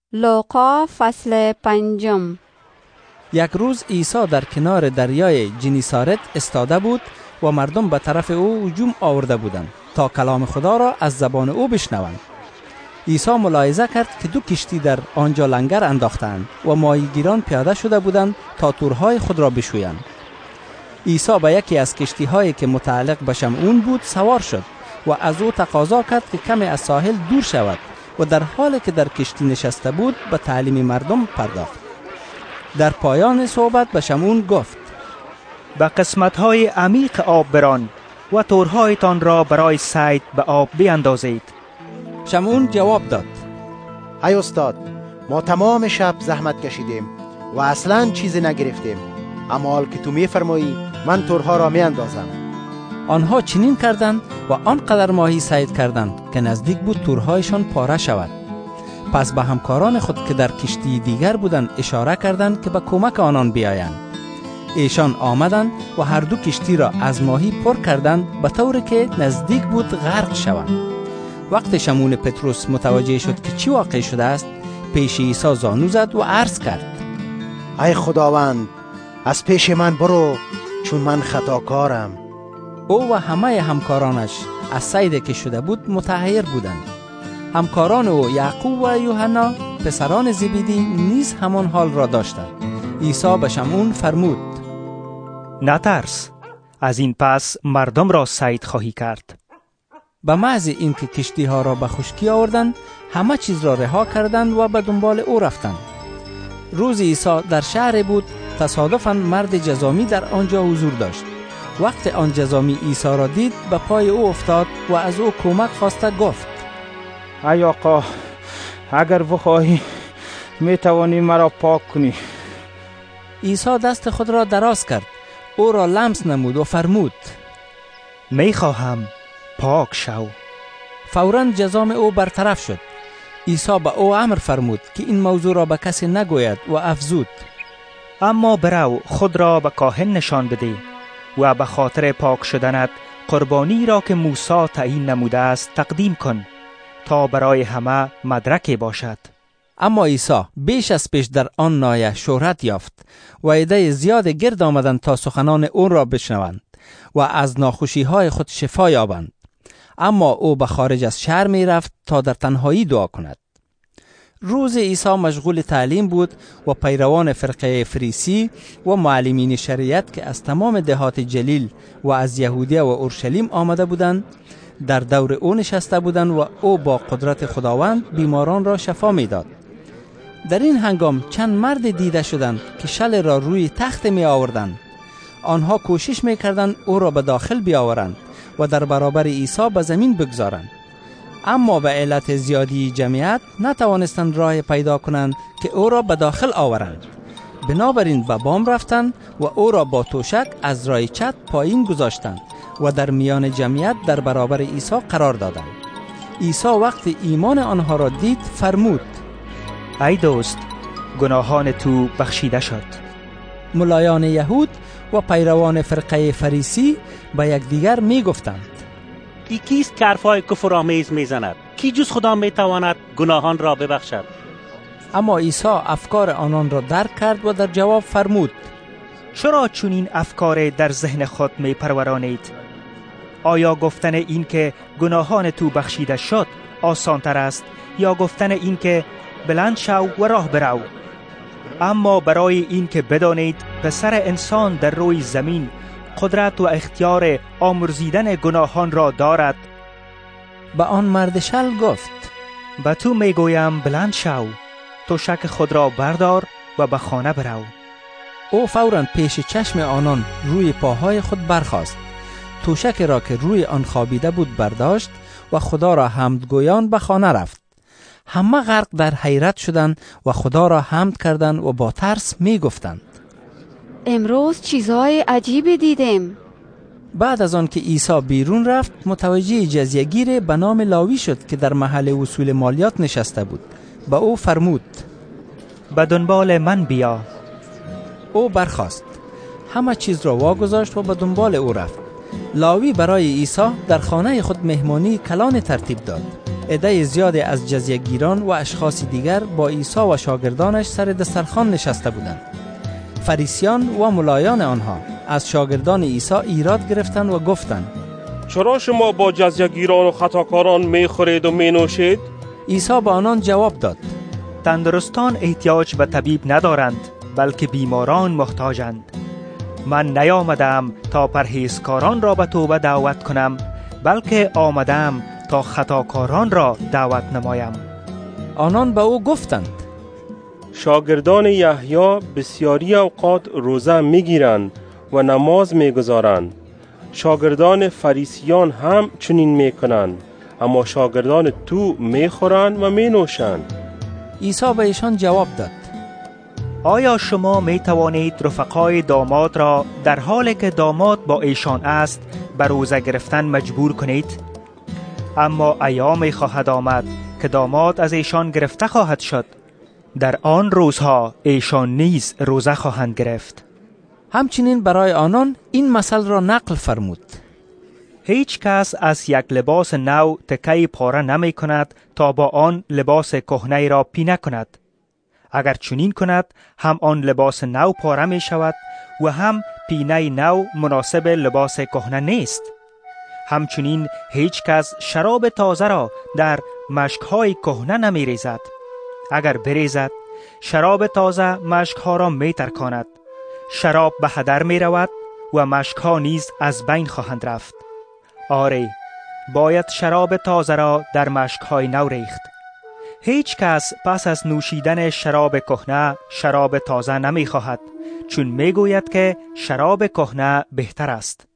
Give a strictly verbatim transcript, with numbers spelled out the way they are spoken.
لوقا فصل پنجم. یک روز عیسی در کنار دریای جنیسارت استاده بود و مردم به طرف او هجوم آورده بودند تا کلام خدا را از زبان او بشنوند. عیسی ملاحظه کرد که دو کشتی در آنجا لنگر انداختند و ماهیگیران پیاده شده بودند تا تورهای خود را بشویند. عیسی به یکی از کشتی‌هایی که متعلق به شمعون بود سوار شد و از او تقاضا کرد که کمی از ساحل دور شود و در حالی که در کشتی نشسته بود به تعلیم مردم پرداخت. در پایان صحبت به شمعون گفت: به قسمت‌های عمیق آب بران و تورهایتان را برای صید به آب بیندازید. شمعون جواب داد: ای استاد، ما تمام شب زحمت کشیدیم و اصلاً چیزی نگرفتیم، اما حال که تو میفرمایی من تورها را میاندازم. آنها چنین کردند و آنقدر ماهی صید کردند که نزدیک بود تورهایشان پاره شود. پس به همکاران خود که در کشتی دیگر بودند اشاره کردند که به کمک آنان بیایند. ایشان آمدند و هر دو کشتی را از ماهی پر کردند به طوری که نزدیک بود غرق شوند. وقتی شمعون پطرس متوجه شد که چی واقع شده است، پیش عیسی زانو زد و عرض کرد: ای خداوند، از پیش من برو، چون من خطاکارم. او و همه همکارانش از صیدی که شده بود متحیر بودند. همکاران او یعقوب و یوحنا پسران زبدی نیز همان حال را داشتند. عیسی به شمعون فرمود: نترس، از این پس مردم را صید خواهی کرد. به محض اینکه کشتی ها را به خشکی آوردند، همه چیز را رها کردند و به دنبال او رفتند. روز عیسی در شهر بود. تصادفاً مرد جذامی در آنجا حضور داشت. وقت آن جذامی عیسی را دید، به پای او افتاد و از او کمک خواسته گفت: ای آقا، اگر بخواهی می توانی مرا پاک کنی. عیسی دست خود را دراز کرد، او را لمس نمود و فرمود: می خواهم، پاک شو. فوراً جذام او برطرف شد. عیسی به او امر فرمود که این موضوع را به کسی نگوید و افزود: اما برو خود را به کاهن نشان بده و به خاطر پاک شدنت قربانی را که موسی تعیین نموده است تقدیم کن تا برای همه مدرک باشد. اما عیسی بیش از پیش در آن ناحیه شهرت یافت و عده زیاد گرد آمدند تا سخنان او را بشنوند و از ناخوشی‌های خود شفا یابند. اما او به خارج از شهر می رفت تا در تنهایی دعا کند. روز عیسی مشغول تعلیم بود و پیروان فرقه فریسی و معلمین شریعت که از تمام دهات جلیل و از یهودیه و اورشلیم آمده بودند در دور او نشسته بودند و او با قدرت خداوند بیماران را شفا میداد. در این هنگام چند مرد دیده شدند که شل را روی تخت می آوردند. آنها کوشش می کردند او را به داخل بیاورند و در برابر عیسی به زمین بگذارند، اما به علت زیادی جمعیت نتوانستند راه پیدا کنند که او را به داخل آورند. بنابراین به بام رفتند و او را با توشک از راه چت پایین گذاشتند و در میان جمعیت در برابر عیسی قرار دادند. عیسی وقتی ایمان آنها را دید فرمود: ای دوست، گناهان تو بخشیده شد. ملایان یهود و پیروان فرقه فریسی به یکدیگر می گفتند: ای کیست که حرفای کفرآمیز میزند؟ کی جز خدا میتواند گناهان را ببخشد؟ اما عیسی افکار آنان را درک کرد و در جواب فرمود: چرا چنین افکار در ذهن خود می پرورانید؟ آیا گفتن این که گناهان تو بخشیده شد آسان تر است یا گفتن این که بلند شو و راه برو؟ اما برای این که بدانید پسر انسان در روی زمین قدرت و اختیار آمرزیدن گناهان را دارد. به آن مرد شل گفت: به تو میگویم بلند شو، تو شک خود را بردار و به خانه برو. او فوراً پیش چشم آنان روی پاهای خود برخاست، توشک را که روی آن خوابیده بود برداشت و خدا را حمد گویان به خانه رفت. همه غرق در حیرت شدند و خدا را حمد کردند و با ترس می گفتند: امروز چیزهای عجیبی دیدیم. بعد از آن که عیسی بیرون رفت، متوجه جزیه‌گیر به نام لاوی شد که در محل وصول مالیات نشسته بود. به او فرمود: به دنبال من بیا. او برخاست، همه چیز را واگذاشت و به دنبال او رفت. لاوی برای عیسی در خانه خود مهمانی کلان ترتیب داد. عده زیادی از جزیه‌گیران و اشخاص دیگر با عیسی و شاگردانش سر دسترخوان نشسته بودند. فریسیان و ملایان آنها از شاگردان عیسی ایراد گرفتند و گفتند: چرا شما با جزیه‌گیران و خطاکاران می خورید و می نوشید؟ عیسی به آنان جواب داد: تندرستان احتیاج به طبیب ندارند، بلکه بیماران محتاجند. من نیامدم تا پرهیزکاران را به توبه دعوت کنم، بلکه آمدم تا خطاکاران را دعوت نمایم. آنان به او گفتند: شاگردان یحیی بسیاری اوقات روزه میگیرند و نماز میگذارند. شاگردان فریسیان هم چنین میکنند، اما شاگردان تو میخورند و مینوشند. عیسی به ایشان جواب داد: آیا شما می توانید رفقای داماد را در حالی که داماد با ایشان است به روزه گرفتن مجبور کنید؟ اما ایامی خواهد آمد که داماد از ایشان گرفته خواهد شد. در آن روزها ایشان نیز روزه خواهند گرفت. همچنین برای آنان این مثل را نقل فرمود: هیچ کس از یک لباس نو تکه پاره نمی کند تا با آن لباس کهنه را پینه کند. اگر چنین کند هم آن لباس نو پاره می شود و هم پینه نو مناسب لباس کهنه نیست. همچنین هیچ کس شراب تازه را در مشک‌های کهنه نمی ریزد. اگر بریزد شراب تازه مشک‌ها را می ترکاند. شراب به هدر می رود و مشک‌ها نیز از بین خواهند رفت. آری، باید شراب تازه را در مشک‌های نو ریخت. هیچ کس پس از نوشیدن شراب کهنه شراب تازه نمی خواهد، چون می گوید که شراب کهنه بهتر است.